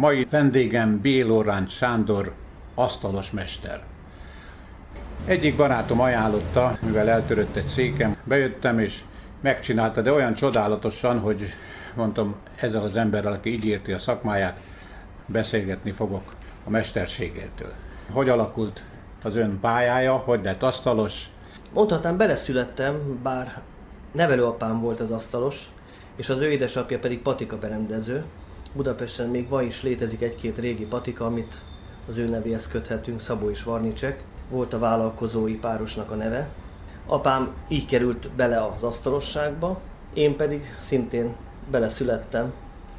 Mai vendégem B. Loránd Sándor, asztalos mester. Egyik barátom ajánlotta, mivel eltörött egy székem, bejöttem és megcsinálta, de olyan csodálatosan, hogy mondtam, ezzel az emberrel, aki így érti a szakmáját, beszélgetni fogok a mesterségétől. Hogy alakult az ön pályája, hogy lett asztalos? Mondhatnám, beleszülettem, bár nevelőapám volt az asztalos, és az ő édesapja pedig patika berendező. Budapesten még ma is létezik egy-két régi patika, amit az ő nevéhez köthetünk, Szabó és Varnicsek. Volt a vállalkozói párosnak a neve. Apám így került bele az asztalosságba, én pedig szintén beleszülettem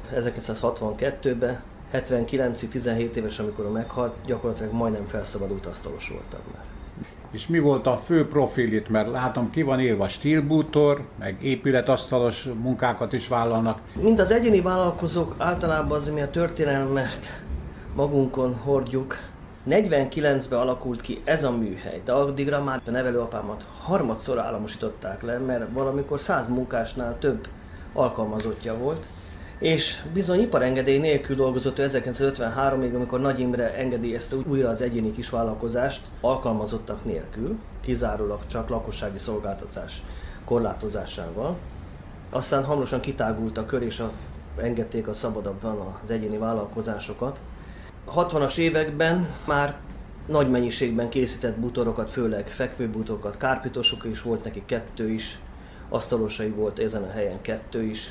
1962-ben, 79-ig, 17 éves, amikor meghalt, gyakorlatilag majdnem felszabadult asztalos voltam már. És mi volt a fő profilit? Mert látom, ki van írva stílbútor, meg épületasztalos munkákat is vállalnak. Mind az egyéni vállalkozók általában az, mi a történelmet magunkon hordjuk. 49-ben alakult ki ez a műhely, de addigra már a nevelőapámat harmadszor államosították le, mert valamikor 100 munkásnál több alkalmazottja volt. És bizony iparengedély nélkül dolgozott 1953-ig, amikor Nagy Imre engedélyezte újra az egyéni kisvállalkozást, alkalmazottak nélkül, kizárólag csak lakossági szolgáltatás korlátozásával. Aztán hamarosan kitágult a kör, és engedték a szabadabban az egyéni vállalkozásokat. 60-as években már nagy mennyiségben készített bútorokat, főleg fekvőbútorokat, kárpitosok is volt neki 2 is, asztalosai volt ezen a helyen 2 is,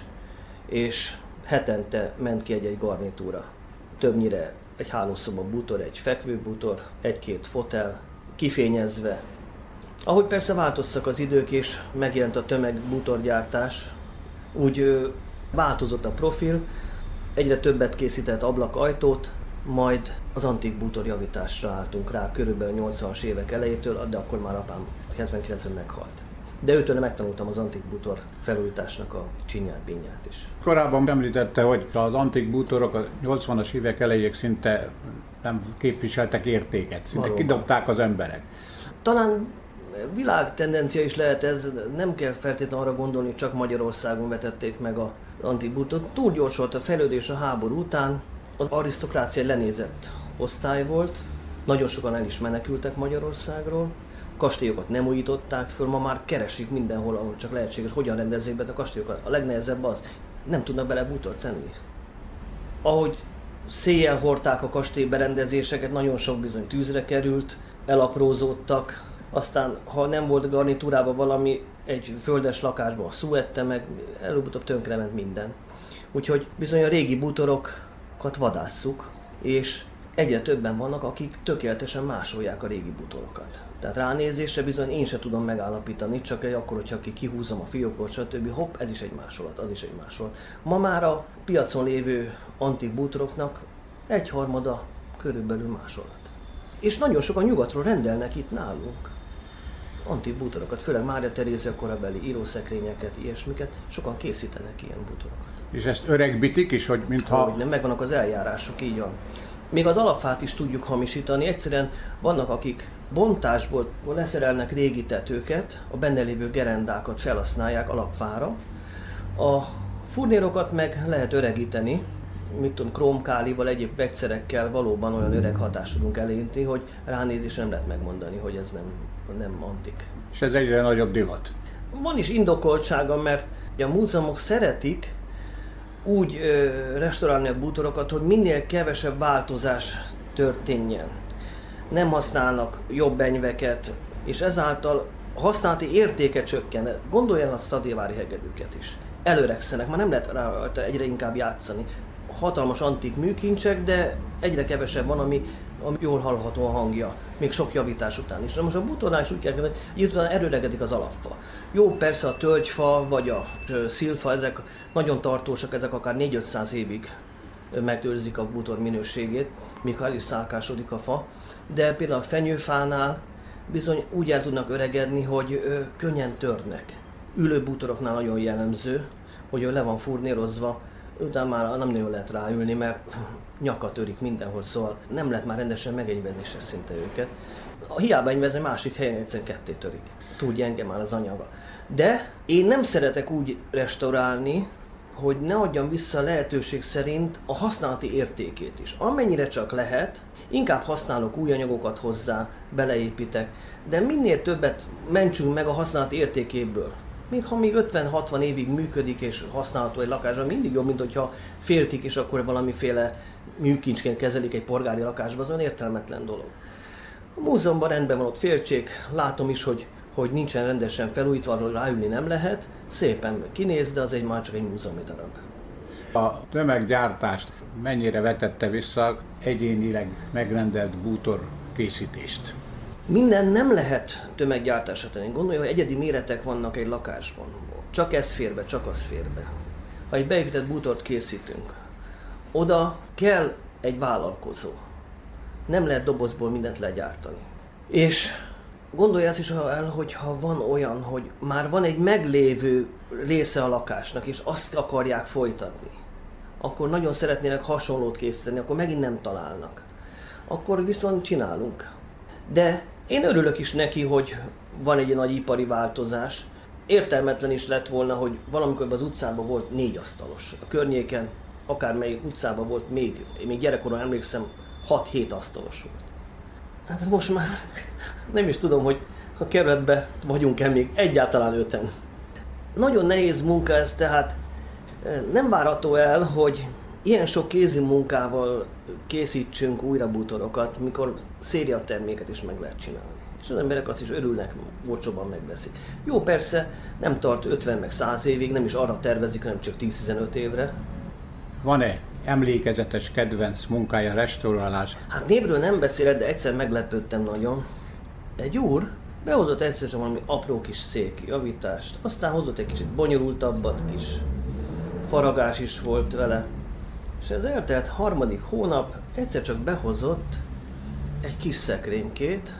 és hetente ment ki egy-egy garnitúra. Többnyire egy hálószoba bútor, egy fekvőbútor, 1-2 fotel, kifényezve. Ahogy persze változtak az idők és megjelent a tömegbútorgyártás, úgy változott a profil, egyre többet készített ablakajtót, majd az antik bútor javításra álltunk rá körülbelül 80-as évek elejétől, de akkor már apám 79-ben meghalt. De őtől megtanultam az antik bútor felújításnak a csinyát, bínyát is. Korábban említette, hogy az antik bútorok a 80-as évek elejéig szinte nem képviseltek értéket, szinte valóban kidobták az emberek. Talán világtendencia is lehet ez, nem kell feltétlenül arra gondolni, hogy csak Magyarországon vetették meg az antik bútort. Túl gyors volt a fejlődés a háború után, az arisztokrácia egy lenézett osztály volt, nagyon sokan el is menekültek Magyarországról, kastélyokat nem újították föl, ma már keresik mindenhol, ahol csak lehetséges, hogyan rendezzék be a kastélyokat. A legnehezebb az, nem tudnak bele bútort tenni. Ahogy széjjel hordták a kastélyberendezéseket, nagyon sok bizony tűzre került, elaprózódtak, aztán ha nem volt garnitúrában valami, egy földes lakásban szúette meg, előbb-utóbb tönkrement minden. Úgyhogy bizony a régi bútorokat vadásszuk, és egyre többen vannak, akik tökéletesen másolják a régi bútorokat. Tehát ránézésre bizony én sem tudom megállapítani, csak akkor, hogyha kihúzom a fiókot, stb. Hopp, ez is egy másolat, az is egy másolat. Ma már a piacon lévő antik bútoroknak 1/3 körülbelül másolat. És nagyon sokan nyugatról rendelnek itt nálunk antik bútorokat, főleg Mária Terézia korabeli írószekrényeket, ilyesmiket, sokan készítenek ilyen bútorokat. És ezt öregbítik is, hogy mintha... Hogy nem, megvannak az eljárások, így van. Még az alapfát is tudjuk hamisítani, egyszerűen vannak, akik bontásból leszerelnek régi tetőket, a benne lévő gerendákat felhasználják alapfára. A furnérokat meg lehet öregíteni, mit tudom, kromkálival, egyéb vegyszerekkel valóban olyan öreg hatást tudunk elérni, hogy ránézésre nem lehet megmondani, hogy ez nem antik. És ez egyre nagyobb divat. Van is indokoltsága, mert a múzeumok szeretik úgy restaurálni a bútorokat, hogy minél kevesebb változás történjen. Nem használnak jobb enyveket, és ezáltal a használati értéke csökken. Gondoljon a Stradivari hegedűket is. Előregszenek, már nem lehet rá egyre inkább játszani. Hatalmas antik műkincsek, de egyre kevesebb van, ami jól hallható a hangja, még sok javítás után is. Na most a bútornál is úgy kell gondolni, hogy itt után erőlegedik az alapfa. Jó, persze a tölgyfa vagy a szilfa, ezek nagyon tartósak, ezek akár 400-500 évig megőrzik a bútor minőségét, míg el is szálkásodik a fa. De például a fenyőfánál bizony úgy el tudnak öregedni, hogy könnyen törnek. Ülő bútoroknál nagyon jellemző, hogy le van furnérozva, utána már nem nagyon lehet ráülni, mert nyakat törik mindenhol, szóval nem lehet már rendesen megenyvezni se szinte őket. Hiába enyvezni, másik helyen egyszerűen ketté törik. Túl gyenge már az anyaga. De én nem szeretek úgy restaurálni, hogy ne adjam vissza a lehetőség szerint a használati értékét is. Amennyire csak lehet, inkább használok új anyagokat hozzá, beleépítek, de minél többet mentsünk meg a használati értékéből. Még ha még 50-60 évig működik és használható egy lakásban, mindig jobb, mint hogyha féltik és akkor valamiféle műkincsként kezelik egy polgári lakásban, az olyan értelmetlen dolog. A múzeumban rendben van ott féltség, látom is, hogy nincsen rendesen felújítva, arról ráülni nem lehet, szépen kinéz, de az már csak egy múzeumi darab. A tömeggyártást mennyire vetette vissza egyénileg megrendelt bútor készítést? Minden nem lehet tömeggyártásra tenni. Gondolja, hogy egyedi méretek vannak egy lakásban. Csak ez fér be, csak az fér be. Ha egy beépített bútort készítünk, oda kell egy vállalkozó. Nem lehet dobozból mindent legyártani. És gondolja azt is el, hogy ha van olyan, hogy már van egy meglévő része a lakásnak, és azt akarják folytatni, akkor nagyon szeretnének hasonlót készíteni, akkor megint nem találnak. Akkor viszont csinálunk. De én örülök is neki, hogy van egy nagy ipari változás. Értelmetlen is lett volna, hogy valamikor az utcában volt 4 asztalos. A környéken, akármelyik utcában volt még gyerekkoron emlékszem, 6-7 asztalos volt. Hát most már nem is tudom, hogy a kerületben vagyunk-e még egyáltalán 5-en. Nagyon nehéz munka ez, tehát nem várható el, hogy ilyen sok kézi munkával készítsünk újra bútorokat, mikor szériaterméket is meg lehet csinálni. És az emberek azt is örülnek, olcsóban megveszik. Jó, persze nem tart 50 meg 100 évig, nem is arra tervezik, hanem csak 10-15 évre. Van-e emlékezetes kedvenc munkája, restaurálás? Hát névről nem beszélek, de egyszer meglepődtem nagyon. Egy úr behozott egyszer csak valami apró kis szék javítást, aztán hozott egy kicsit bonyolultabbat, kis faragás is volt vele. És ez eltelt 3. hónap, egyszer csak behozott egy kis szekrénykét,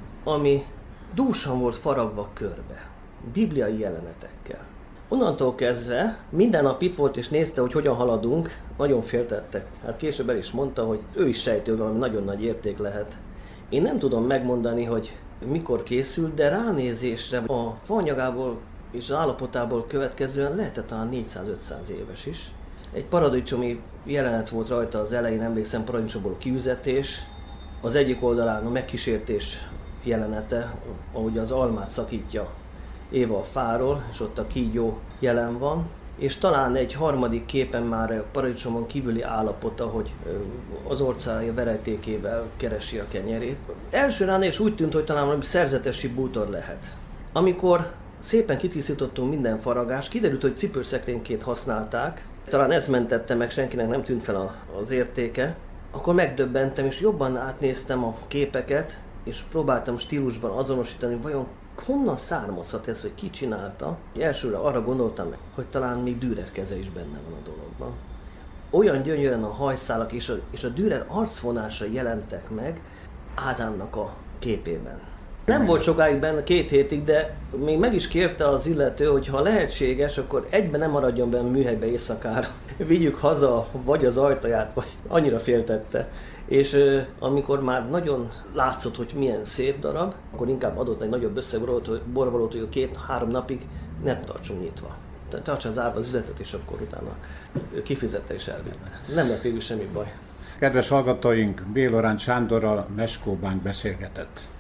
ami dúsan volt faragva körbe, bibliai jelenetekkel. Onnantól kezdve minden nap itt volt és nézte, hogy hogyan haladunk, nagyon féltettek. Hát később el is mondta, hogy ő is sejtő, valami nagyon nagy érték lehet. Én nem tudom megmondani, hogy mikor készült, de ránézésre a faanyagából és az állapotából következően lehetett talán 400-500 éves is. Egy paradicsomi jelenet volt rajta az elején, emlékszem, paradicsomból kiüzetés. Az egyik oldalán a megkísértés jelenete, ahogy az almát szakítja Éva a fáról, és ott a kígyó jelen van. És talán egy harmadik képen már a paradicsomon kívüli állapota, hogy az orcája verejtékével keresi a kenyerét. Első ránézés úgy tűnt, hogy talán valami szerzetesi bútor lehet. Amikor szépen kitisztítottunk minden faragást, kiderült, hogy cipőszekrényként használták. Talán ez mentette meg, senkinek nem tűnt fel az értéke. Akkor megdöbbentem, és jobban átnéztem a képeket, és próbáltam stílusban azonosítani, vajon honnan származhat ez, hogy ki csinálta. Elsőre arra gondoltam meg, hogy talán még Dürer keze is benne van a dologban. Olyan gyönyörűen a hajszálak és a Dürer arcvonása jelentek meg Ádámnak a képében. Nem volt sokáig benne, 2 hétig, de még meg is kérte az illető, hogy ha lehetséges, akkor egyben nem maradjon benne a műhelybe éjszakára. Vigyük haza, vagy az ajtaját, vagy annyira féltette. És amikor már nagyon látszott, hogy milyen szép darab, akkor inkább adott egy nagyobb összegborvalót, hogy 2-3 napig ne tartsunk nyitva. Tartsa zárva az üzletet, és akkor utána kifizette és elvitte. Nem lett végül semmi baj. Kedves hallgatóink, B. Loránd Sándorral Meskó Bánk beszélgetett.